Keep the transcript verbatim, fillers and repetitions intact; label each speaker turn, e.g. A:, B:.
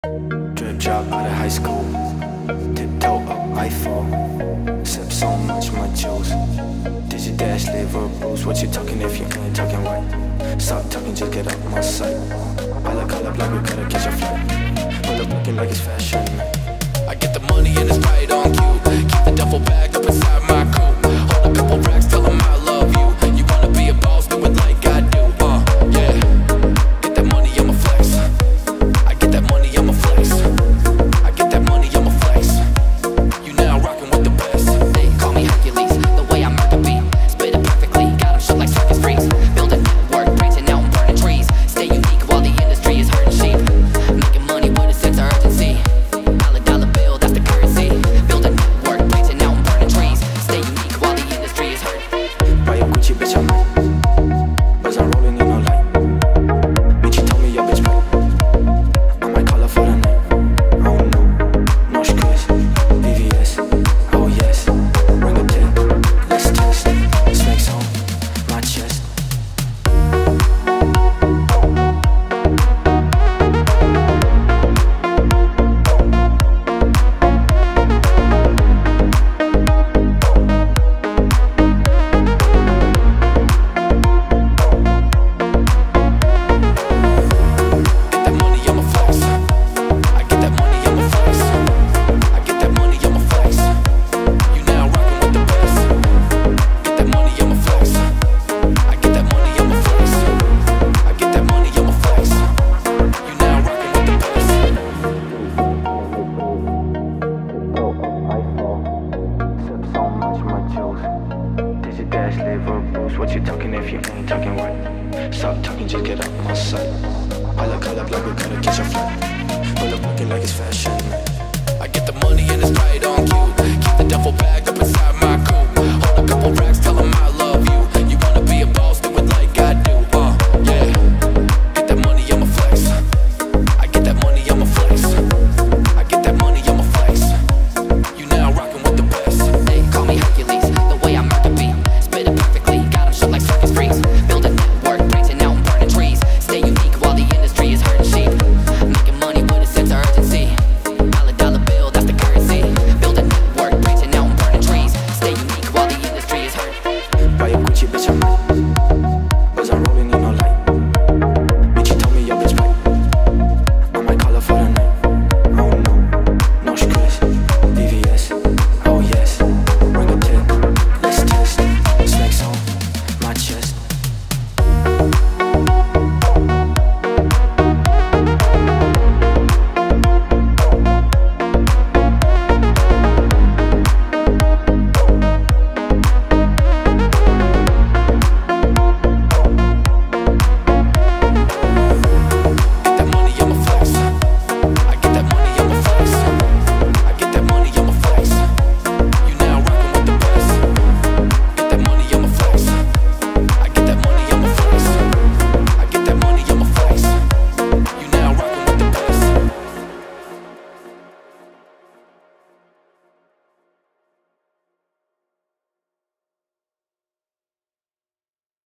A: Drip drop out of high school, tiptoe up, I fall. Sip so much, my juice. Did you dash, live or bruise? What you talking if you ain't talking right? Stop talking, just get out my sight. I look all up like we gotta catch a flight. Pull up looking like it's fashion. I get the money and it's